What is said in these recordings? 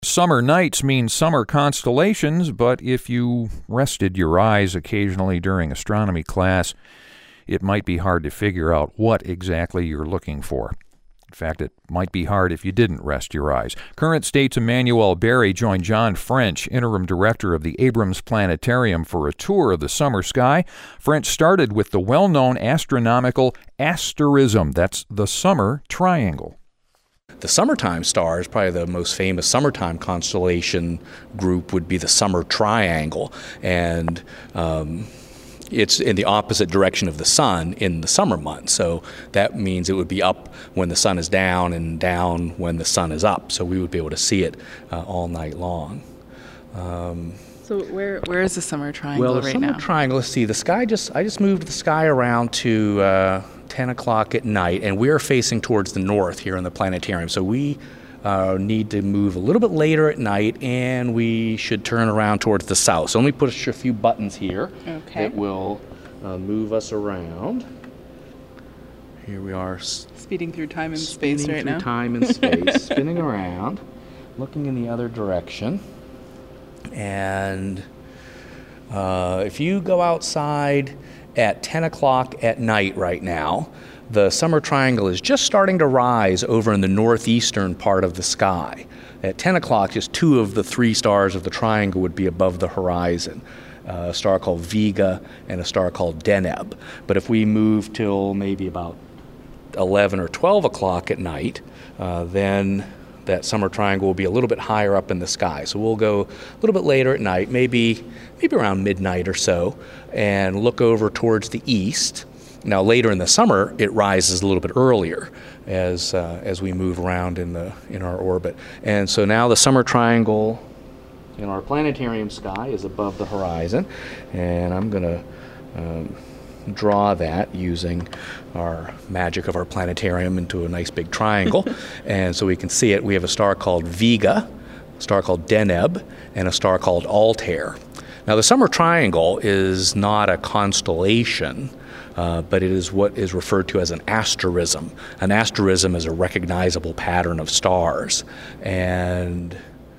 Summer nights mean summer constellations, but if you rested your eyes occasionally during astronomy class, it might be hard to figure out what exactly you're looking for. In fact, it might be hard if you didn't rest your eyes. Current State's Emmanuel Berry joined John French, interim director of the Abrams Planetarium, for a tour of the summer sky. French started with the well-known astronomical asterism. That's the summer triangle. The summertime stars, probably the most famous summertime constellation group, would be the Summer Triangle. And it's in the opposite direction of the sun in the summer months. So that means it would be up when the sun is down and down when the sun is up. So we would be able to see it all night long. So where is the Summer Triangle right now? Well, the Summer Triangle, let's see, I just moved the sky around to 10 o'clock at night, and we are facing towards the north here in the planetarium. So we need to move a little bit later at night, and we should turn around towards the south. So let me push a few buttons here that will move us around. Here we are. Speeding through time and space right now. Time and space, spinning around, looking in the other direction. And if you go outside at 10 o'clock at night right now, the Summer Triangle is just starting to rise over in the northeastern part of the sky. At 10 o'clock, just two of the three stars of the triangle would be above the horizon, a star called Vega and a star called Deneb. But if we move till maybe about 11 or 12 o'clock at night, then that Summer Triangle will be a little bit higher up in the sky. So we'll go a little bit later at night, maybe around midnight or so, and look over towards the east. Now later in the summer, it rises a little bit earlier as we move around in our orbit. And so now the Summer Triangle in our planetarium sky is above the horizon, and I'm going to draw that using our magic of our planetarium into a nice big triangle. And so we can see it. We have a star called Vega, a star called Deneb, and a star called Altair. Now the Summer Triangle is not a constellation, but it is what is referred to as an asterism. An asterism is a recognizable pattern of stars. And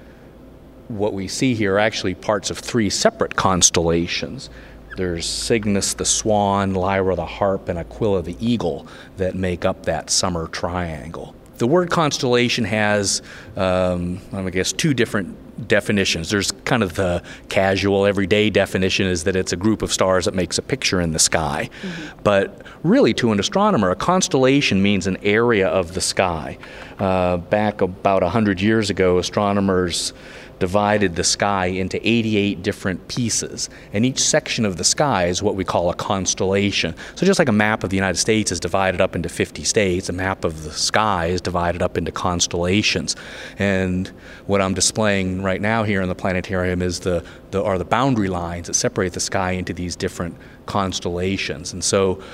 what we see here are actually parts of three separate constellations. There's Cygnus the Swan, Lyra the Harp, and Aquila the Eagle that make up that Summer Triangle. The word constellation has, I guess, two different definitions. There's kind of the casual, everyday definition is that it's a group of stars that makes a picture in the sky. Mm-hmm. But really, to an astronomer, a constellation means an area of the sky. Back about 100 years ago, astronomers divided the sky into 88 different pieces, and each section of the sky is what we call a constellation. So just like a map of the United States is divided up into 50 states, a map of the sky is divided up into constellations. And what I'm displaying right now here in the planetarium is the boundary lines that separate the sky into these different constellations. And so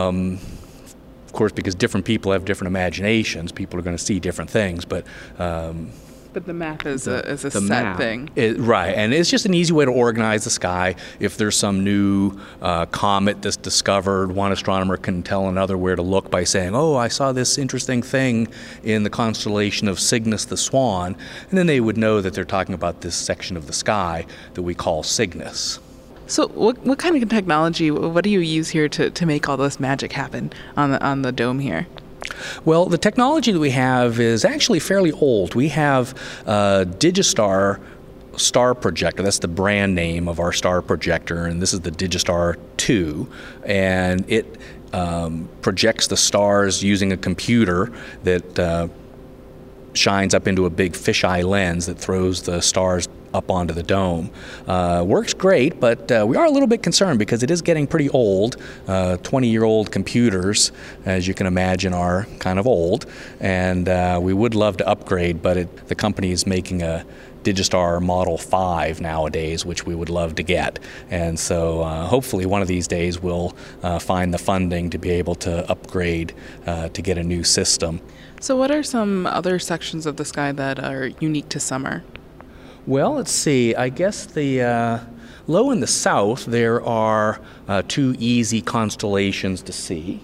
of course, because different people have different imaginations, people are going to see different things, but the map is a set thing. Right, and it's just an easy way to organize the sky. If there's some new comet that's discovered, one astronomer can tell another where to look by saying, oh, I saw this interesting thing in the constellation of Cygnus the Swan, and then they would know that they're talking about this section of the sky that we call Cygnus. So what kind of technology, what do you use here to make all this magic happen on the dome here? Well, the technology that we have is actually fairly old. We have Digistar star projector. That's the brand name of our star projector, and this is the Digistar 2, and it projects the stars using a computer that shines up into a big fisheye lens that throws the stars up onto the dome. Works great, but we are a little bit concerned because it is getting pretty old. 20-year-old computers, as you can imagine, are kind of old, and we would love to upgrade, but the company is making a Digistar Model 5 nowadays, which we would love to get. And so hopefully one of these days we'll find the funding to be able to upgrade to get a new system. So what are some other sections of the sky that are unique to summer? Well, let's see. I guess the low in the south, there are two easy constellations to see.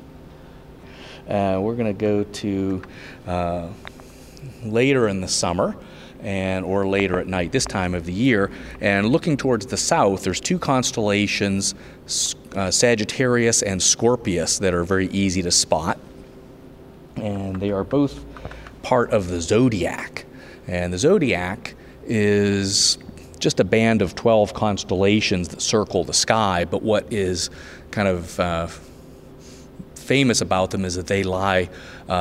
We're going to go to later in the summer, or later at night this time of the year. And looking towards the south, there's two constellations, Sagittarius and Scorpius, that are very easy to spot. And they are both part of the zodiac. And the zodiac is just a band of 12 constellations that circle the sky, but what is kind of famous about them is that they lie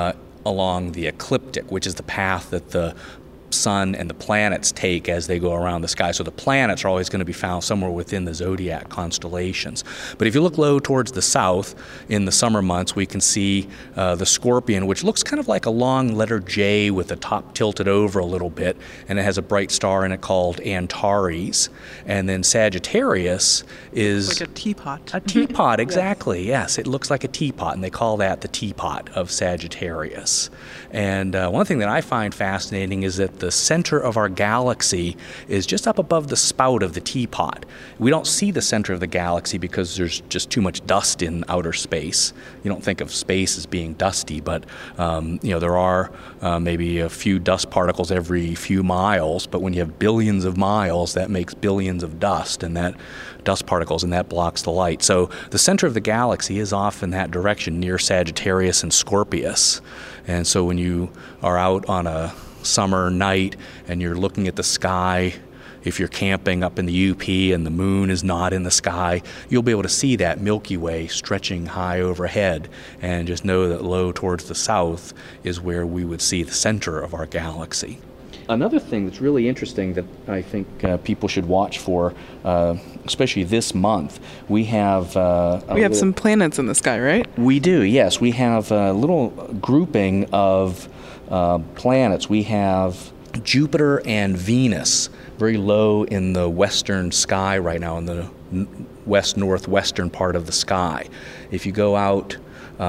along the ecliptic, which is the path that the sun and the planets take as they go around the sky. So the planets are always going to be found somewhere within the zodiac constellations. But if you look low towards the south in the summer months, we can see the Scorpion, which looks kind of like a long letter J with the top tilted over a little bit, and it has a bright star in it called Antares. And then Sagittarius is like a teapot. A teapot, exactly. Yes, it looks like a teapot, and they call that the teapot of Sagittarius. And one thing that I find fascinating is that the center of our galaxy is just up above the spout of the teapot. We don't see the center of the galaxy because there's just too much dust in outer space. You don't think of space as being dusty, but there are maybe a few dust particles every few miles, but when you have billions of miles, that makes billions of dust, and that dust particles, and that blocks the light. So the center of the galaxy is off in that direction near Sagittarius and Scorpius. And so when you are out on a summer night and you're looking at the sky, if you're camping up in the UP and the moon is not in the sky, you'll be able to see that Milky Way stretching high overhead, and just know that low towards the south is where we would see the center of our galaxy. Another thing that's really interesting that I think people should watch for, especially this month, we have some planets in the sky, right? We do, yes. We have a little grouping of planets. We have Jupiter and Venus very low in the western sky right now, in the west-northwestern part of the sky. If you go out...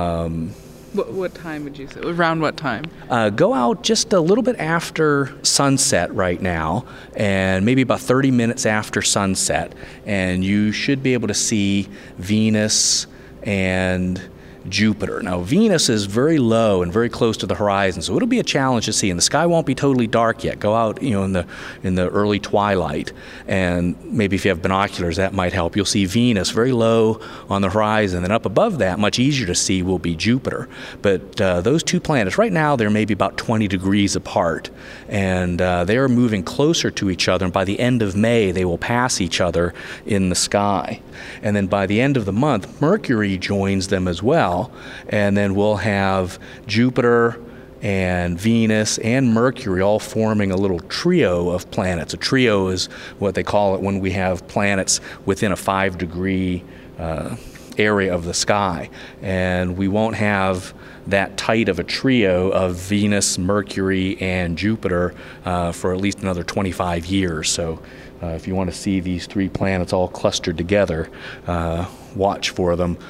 What time would you say? Around what time? Go out just a little bit after sunset right now, and maybe about 30 minutes after sunset, and you should be able to see Venus and Jupiter. Now, Venus is very low and very close to the horizon, so it'll be a challenge to see. And the sky won't be totally dark yet. Go out, in the early twilight, and maybe if you have binoculars, that might help. You'll see Venus very low on the horizon, and up above that, much easier to see, will be Jupiter. But those two planets, right now, they're maybe about 20 degrees apart, and they are moving closer to each other. And by the end of May, they will pass each other in the sky. And then by the end of the month, Mercury joins them as well. And then we'll have Jupiter and Venus and Mercury all forming a little trio of planets. A trio is what they call it when we have planets within a 5-degree area of the sky. And we won't have that tight of a trio of Venus, Mercury, and Jupiter for at least another 25 years. So if you want to see these three planets all clustered together, watch for them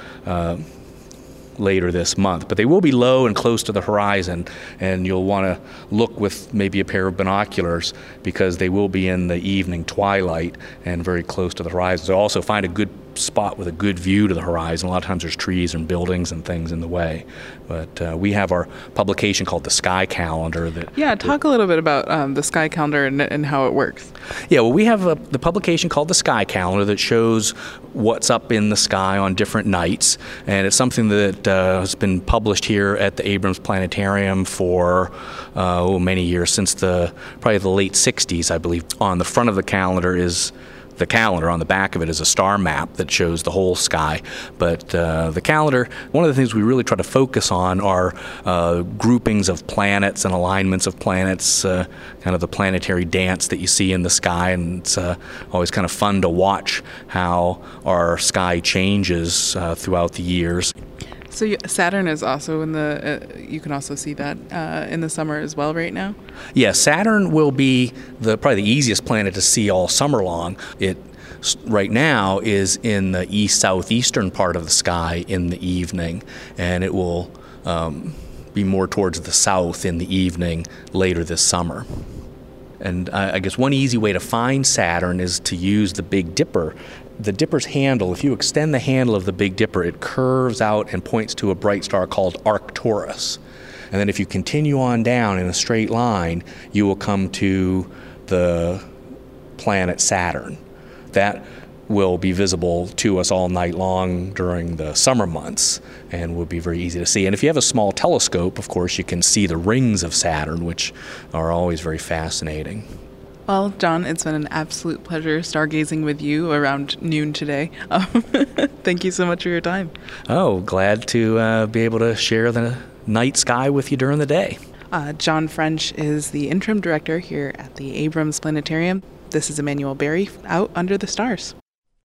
later this month. But they will be low and close to the horizon, and you'll want to look with maybe a pair of binoculars because they will be in the evening twilight and very close to the horizon. So also find a good spot with a good view to the horizon. A lot of times there's trees and buildings and things in the way. But we have our publication called the Sky Calendar. Talk a little bit about the Sky Calendar and how it works. Yeah, well, we have the publication called the Sky Calendar that shows what's up in the sky on different nights, and it's something that has been published here at the Abrams Planetarium for many years, since probably the late 60s, I believe. On the front of the calendar is the calendar. On the back of it is a star map that shows the whole sky. But the calendar, one of the things we really try to focus on are groupings of planets and alignments of planets, kind of the planetary dance that you see in the sky. And it's always kind of fun to watch how our sky changes throughout the years. So Saturn is also in you can also see that in the summer as well right now? Yeah, Saturn will be probably the easiest planet to see all summer long. It right now is in the southeastern part of the sky in the evening, and it will be more towards the south in the evening later this summer. And I guess one easy way to find Saturn is to use the Big Dipper. The Dipper's handle, if you extend the handle of the Big Dipper, it curves out and points to a bright star called Arcturus. And then if you continue on down in a straight line, you will come to the planet Saturn. That will be visible to us all night long during the summer months and will be very easy to see. And if you have a small telescope, of course, you can see the rings of Saturn, which are always very fascinating. Well, John, it's been an absolute pleasure stargazing with you around noon today. Thank you so much for your time. Oh, glad to be able to share the night sky with you during the day. John French is the interim director here at the Abrams Planetarium. This is Emmanuel Berry out under the stars.